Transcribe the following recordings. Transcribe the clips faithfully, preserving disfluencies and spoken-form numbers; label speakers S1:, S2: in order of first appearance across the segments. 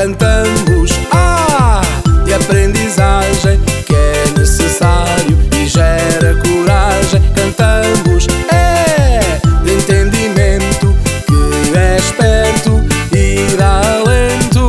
S1: Cantamos A de aprendizagem, que é necessário e gera coragem. Cantamos E de entendimento, que é esperto e dá alento.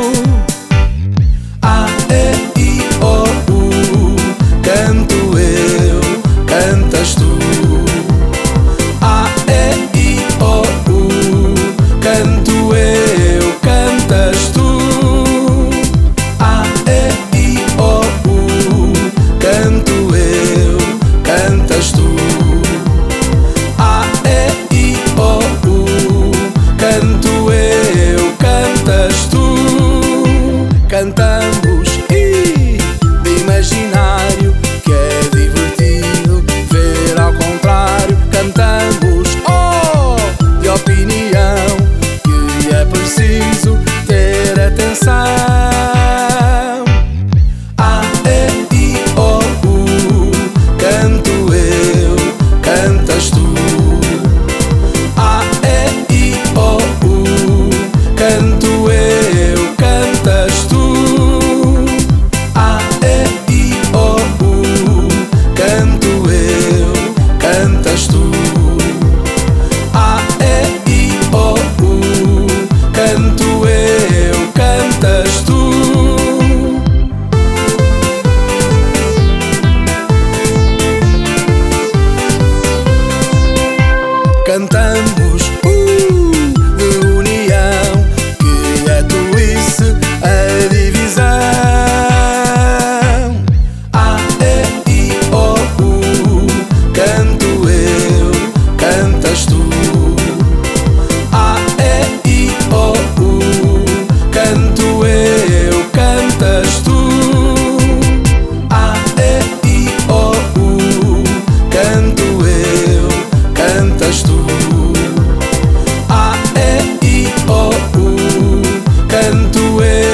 S1: A, E, I, O, U, canto eu, cantas tu. A, E, I, O, U, canto eu, cantas tu. A, E, I, O, U, canto eu, cantas tu. A, E, I, O, U, canto eu, cantas tu. Cantamos I de imaginário, que é divertido ver ao contrário. Cantamos O de opinião, que é preciso ter atenção. A, E, I, O, U, canto eu, cantas tu. A, E, I, O, U, canto eu, cantas tu. A, E, I, O, U, canto eu, cantas tu. A, E, I, O, U, canto eu, cantas tu. Cantamos U de união, que é tolice a divisão. A, E, I, O, U, canto eu, cantas tu. A, E, I, O, U, canto eu, cantas tu. A, E, I, O, U, canto eu, cantas tu. A, E, I, O, U, canto eu.